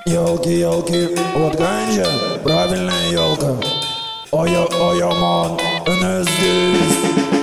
Елки, елки, вот ганджа, правильная елка. Ой, мон, она здесь.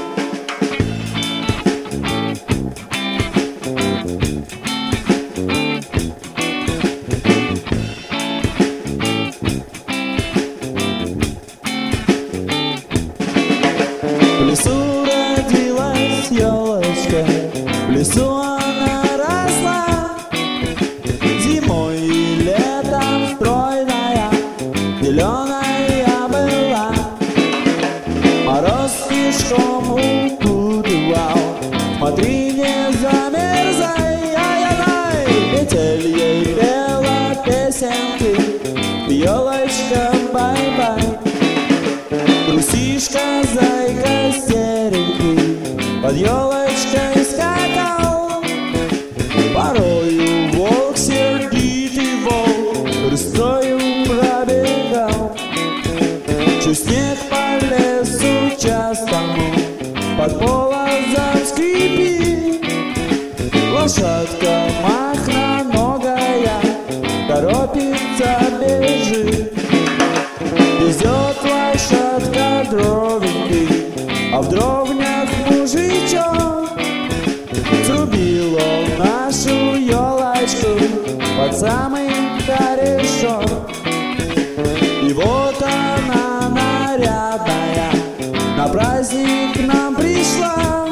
В лесу родилась елочка, в лесу она росла, зимой и летом стройная, зеленая была. Мороз пешком укутывал, смотри, не замерзай, ай-яй-яй. Метель ей пела песенки, елочка, бай-бай. Трусишка, зайка серенький, под елочкой скакал. Порою волк, сердитый волк, рысцою пробегал. Чуть снег по лесу частому, под полозом скрипит. Лошадка махноногая, торопится, бежит. Везет лошадка дровенький, а в дровнях мужичок. Срубил он нашу елочку под самый корешок. И вот она нарядная на праздник к нам пришла.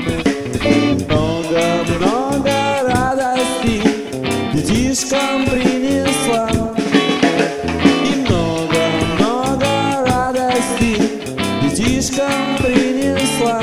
Много-много радости детишкам принесла. Детишкам принесла.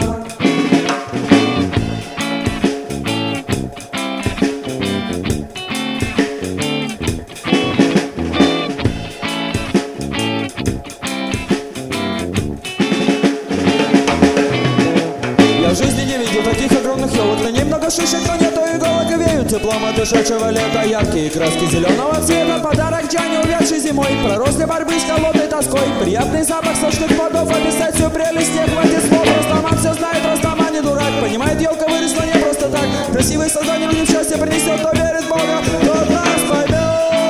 Я в жизни не видел таких огромных елок. На ней много шишек, но нету иголок, и веют теплом от ушедшего лета. Яркие краски зеленого цвета, подарок Джане, увядший зимой. Проросли борьбы с холодной тоской. Приятный запах сочных плодов, описать всю прелесть не хватит слов. Растаман все знает, Растаман не дурак. Понимает, елка выросла не просто так. Красивое создание людям счастье принесет, кто верит в Бога, тот нас поймет.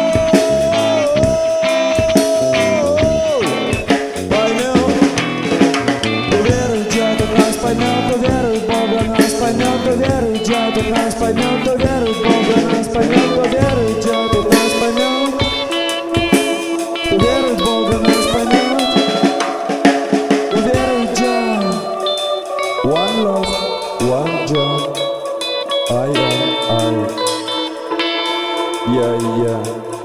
Уверует Бога, нас поймет, уверует Джа, тут нас поймет, уверует Бога, нас поймет, уверует Джа, тут нас поймет, уверует Бога, нас поймет, уверует Джа. One love, one job, ай, yeah.